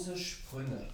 große Sprünge.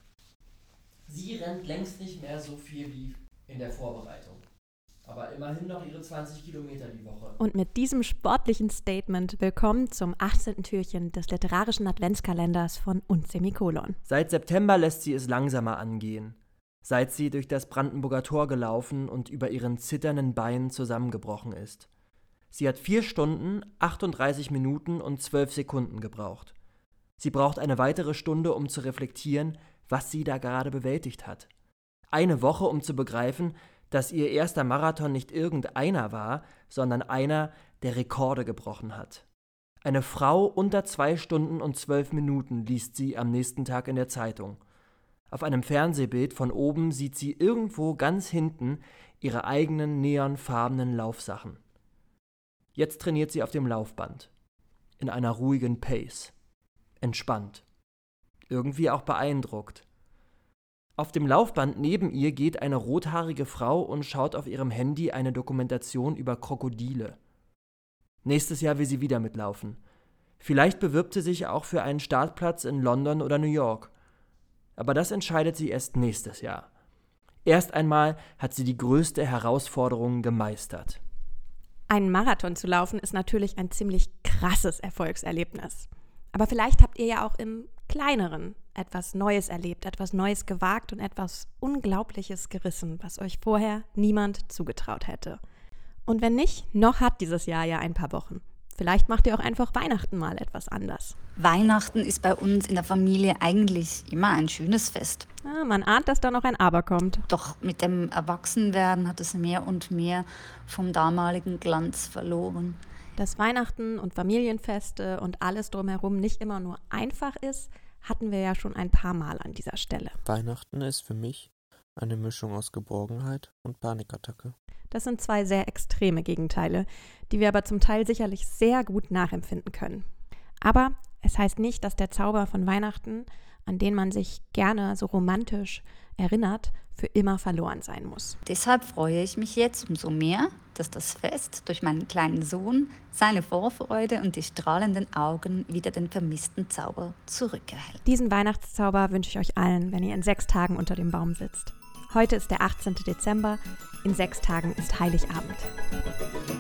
Sie rennt längst nicht mehr so viel wie in der Vorbereitung. Aber immerhin noch ihre 20 Kilometer die Woche. Und mit diesem sportlichen Statement willkommen zum 18. Türchen des literarischen Adventskalenders von &. Seit September lässt sie es langsamer angehen. Seit sie durch das Brandenburger Tor gelaufen und über ihren zitternden Beinen zusammengebrochen ist. Sie hat 4 Stunden, 38 Minuten und 12 Sekunden gebraucht. Sie braucht eine weitere Stunde, um zu reflektieren, was sie da gerade bewältigt hat. Eine Woche, um zu begreifen, dass ihr erster Marathon nicht irgendeiner war, sondern einer, der Rekorde gebrochen hat. Eine Frau unter 2 Stunden und 12 Minuten liest sie am nächsten Tag in der Zeitung. Auf einem Fernsehbild von oben sieht sie irgendwo ganz hinten ihre eigenen neonfarbenen Laufsachen. Jetzt trainiert sie auf dem Laufband. In einer ruhigen Pace. Entspannt. Irgendwie auch beeindruckt. Auf dem Laufband neben ihr geht eine rothaarige Frau und schaut auf ihrem Handy eine Dokumentation über Krokodile. Nächstes Jahr will sie wieder mitlaufen. Vielleicht bewirbt sie sich auch für einen Startplatz in London oder New York. Aber das entscheidet sie erst nächstes Jahr. Erst einmal hat sie die größte Herausforderung gemeistert. Einen Marathon zu laufen ist natürlich ein ziemlich krasses Erfolgserlebnis. Aber vielleicht habt ihr ja auch im Kleineren etwas Neues erlebt, etwas Neues gewagt und etwas Unglaubliches gerissen, was euch vorher niemand zugetraut hätte. Und wenn nicht, noch hat dieses Jahr ja ein paar Wochen. Vielleicht macht ihr auch einfach Weihnachten mal etwas anders. Weihnachten ist bei uns in der Familie eigentlich immer ein schönes Fest. Ja, man ahnt, dass da noch ein Aber kommt. Doch mit dem Erwachsenwerden hat es mehr und mehr vom damaligen Glanz verloren. Dass Weihnachten und Familienfeste und alles drumherum nicht immer nur einfach ist, hatten wir ja schon ein paar Mal an dieser Stelle. Weihnachten ist für mich eine Mischung aus Geborgenheit und Panikattacke. Das sind 2 sehr extreme Gegenteile, die wir aber zum Teil sicherlich sehr gut nachempfinden können. Aber es heißt nicht, dass der Zauber von Weihnachten, an den man sich gerne so romantisch erinnert, für immer verloren sein muss. Deshalb freue ich mich jetzt umso mehr, dass das Fest durch meinen kleinen Sohn, seine Vorfreude und die strahlenden Augen wieder den vermissten Zauber zurückerhält. Diesen Weihnachtszauber wünsche ich euch allen, wenn ihr in 6 Tagen unter dem Baum sitzt. Heute ist der 18. Dezember, in 6 Tagen ist Heiligabend.